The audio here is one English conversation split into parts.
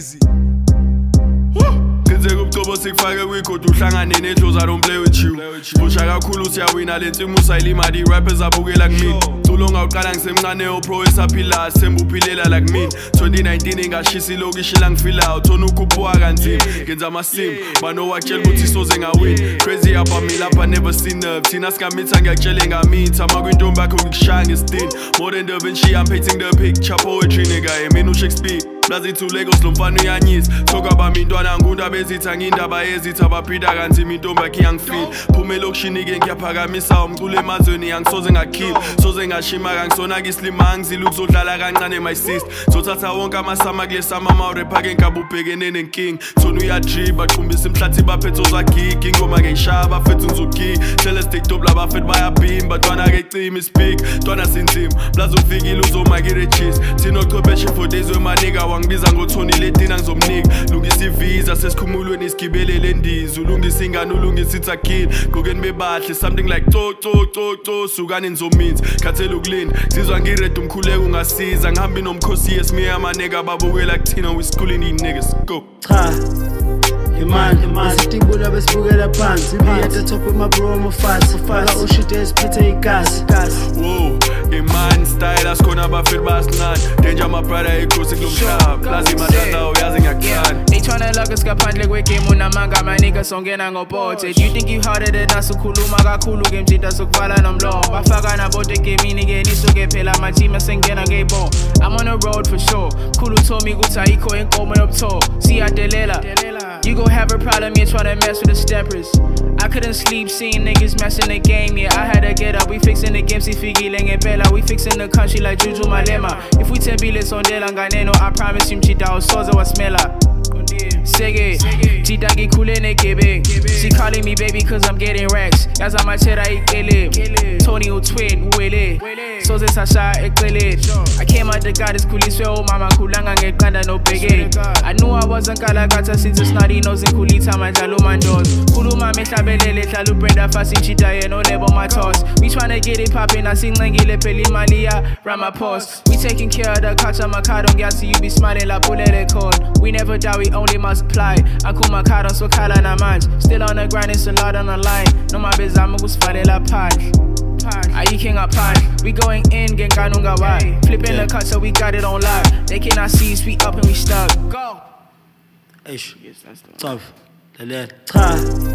easy. Ngenzeka ubucobo sikufake kwikhodi uhlangane nedlozi, I don't play with you. Pusha kakhulu siyawina lensimu usayilima di rappers abukela kumina. Tulonga uqala ngisemncane opro esaphila sembu uphilela like mina. 2019 ingashisa ilokishi la ngifilayo thona ukhuphuka kanzima. Ngenza amasim banowakutshela ukuthi soze ngawin. Crazy about me lapha never seen nerve. Thina singamitha ngiyakutshela ngamitha makwintombi yakho ngikushaya ngestin. More than Da Vinci I'm painting the picture poetry nigga mina uShakespeare. Blazi to Lagos lo mfana uyanyisa. Talk about me ntwana ngundaba ezitha ngindaba yezitha baphida kanzima intombi yakhe iyangifeel. Phuma elokishini ke ngiyaphakamisa umculo emazweni angisoze ngakill. Soze ngashima kangisona kislima ngizila ukuzodlala kancane my sister. Zothatha wonke amasama kulesama mawrapper ke ngabubhekene nenking. Thona uyadriba qumbisa imhlathi baphethe ozagig ingoma ke ishaya bafethu ngizogig. Hlele stick top labafethu bayabhimba ntwana ke cima ispeak. Ntwana sinzima blazi ufikile uzoma ke regis. Thina ochwepheshe for days we my nigga ngibiza ngothoni letina ngizomnika. Lungisa ivisa sesikhumulweni isigibelele endiza. Ulungisa ingane ulungisa ithakini. Gqokeni bebahle something like to sukani nizominza. Khathela ukulinda sizwa ngirede umkhuleko ungasiza. Ngihambi nomkhosi yesimiya amanega babukela kuthina we schooling these niggas. Go. Cha man, isitibula besibukela phansi. Be at the top of my bro, I'm a fast. Faka ushite esiphethe igasi. Whoa, man style asikhona abafili basincane. Danger my brother ikhosi kulomhlaba. Plazi madala uyazi ngiyakuthanda. They tryna lock us ngaphandle kwegame unamanga my niggas songena ngobote. You think you harder than us ukhuluma kakhulu game jita sokuvala nomlomo. Bafaka nabote gamini ke nisuke phela my team asengena ngeball. I'm on the road for sure. Khulu told me ukuthi ayikho inkomo yobutho. Siyadelela. You gon' have a problem, you're tryna mess with the steppers. I couldn't sleep seeing niggas messing the game, yeah. I had to get up, we fixing the game, sifigile ngempela. We fixing the country like Juju Malema. If we tembile sondela nganeno, I promise you mchita usoze wasmela. Sege, Chita ngikhule negebe. She calling me baby cause I'm getting racks. Yaza machera ikele. Tony utwin uwele. Soze sasha ekele. I came out the goddess kuliswe oh mama kulanga ngeqanda no bege. I knew I wasn't kalakatha since a snotty nose nkulitha manjalo mandos. Khuluma mehlabelele hlala uBrenda fast inchita yena olebo my toss. We tryna get it poppin' asincengile phela imali ya Ramaphosa. We taking care of the culture Makado ngiyasi you be smiling la pulele code. We never die, we only multiply. Akumakado swakhala namanje. Still on the grind, it's a lot on the line. Noma bezama ukusivalela phandle. Ayiking up high, we going in, genganunga wide. Flipping the cut so we got it on live. They cannot see us, we up and we stuck. Go! Eish, tough. Cha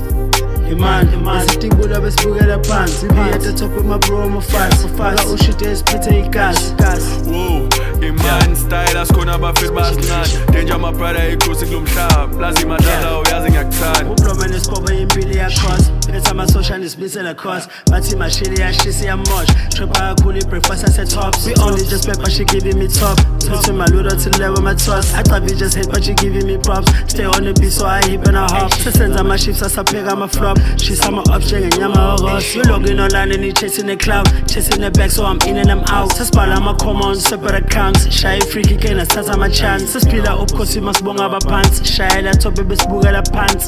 man, isitibula besibukela phansi. Be at the top of my bro, I'm a fast. Faka ushite esiphethe igasi. Whoa, man style asikhona abafili basincane. Danger my brother ikhosi kulomhlaba. Plazi madala uyazi ngiyakuthanda. Ubloma nesikoba impilo yakhosi. Phethe amasosha nisibisela cost. Bathi mashili yashisa yamosha. Trapper kakhulu ibreakfast asetops. We only just pepper, she giving me top. Putting my load out to level my toss. I thought we just hate but she giving me props. Stay on the beat so I hip and I hop. Sesenza my shifts asapheka my flop. She saw my option ngenyama ogos. You logging online and you chasing the cloud. Chasing the back so I'm in and I'm out. Sasibhala ama-comma on separate accounts. Shaya free kick and asathatha ama-chance. Sasiphila ubukhosi masibonga abaphansi. Shayela top besibukela phansi.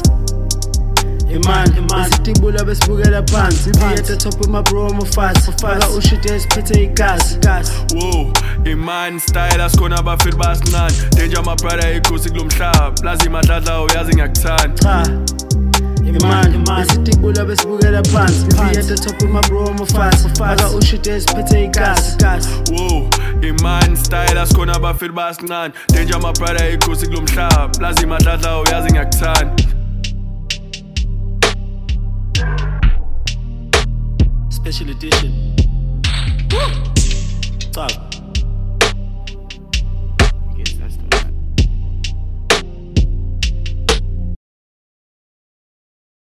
Man, isitibula besibukela phansi. Be at the top of my bro, I'm a fast. Faka ushite esiphethe igasi. Whoa, man style asikhona abafili basincane. Danger my brother ikhosi kulomhlaba. Plazi madala uyazi ngiyakuthanda. Man, isitibula besibukela phansi. Be at the top of my bro, I'm a fast. Faka ushite esiphethe igasi. Whoa, man style asikhona abafili basincane. Danger my brother ikhosi kulomhlaba. Plazi madala uyazi ngiyakuthanda. Special edition. Woo! Top.